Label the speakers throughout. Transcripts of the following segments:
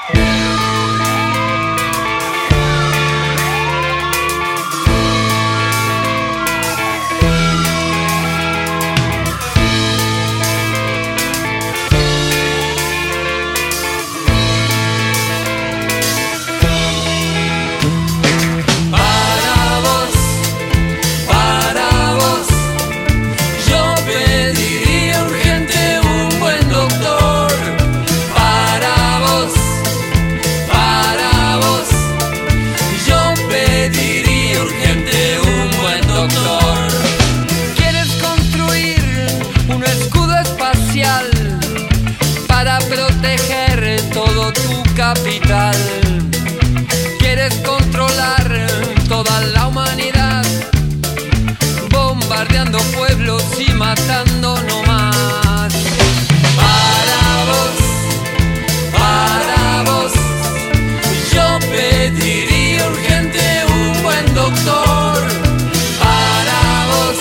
Speaker 1: Para proteger todo tu capital. Quieres controlar toda la humanidad, bombardeando pueblos y matando no más. Para vos, yo pediría urgente un buen doctor. Para vos,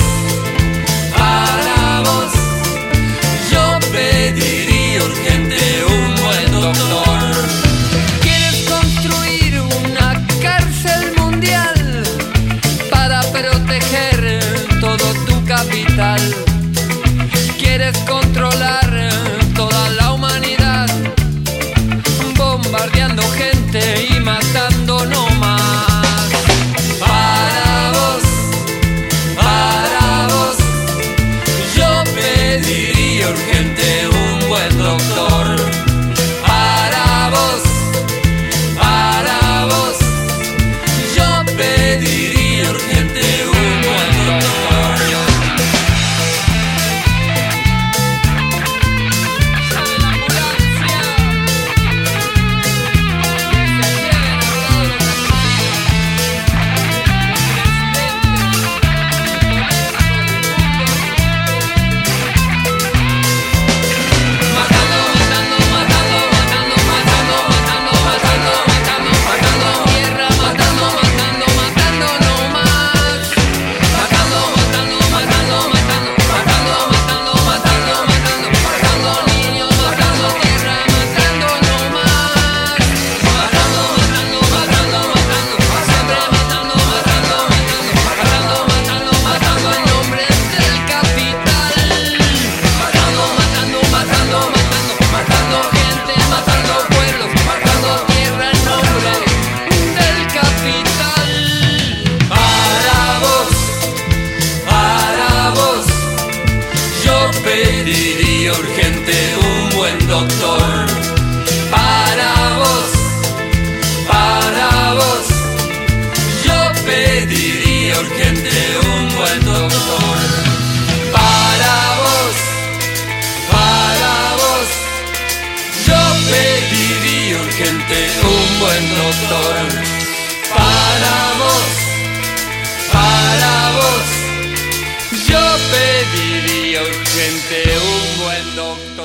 Speaker 1: yo pediría urgente un buen doctor. ¿Quieres construir una cárcel mundial para proteger todo tu capital? ¿Quieres controlar toda la humanidad, bombardeando gente y matando no más? Para vos, yo pediría urgente un buen doctor. Para vos, yo pediría urgente un buen doctor. Llame la ambulancia, que se lleven a todos los pediría urgente un buen doctor. Para vos, yo pediría urgente un buen doctor. Para vos, yo pediría urgente un buen doctor. Para vos, yo pediría urgente un buen doctor.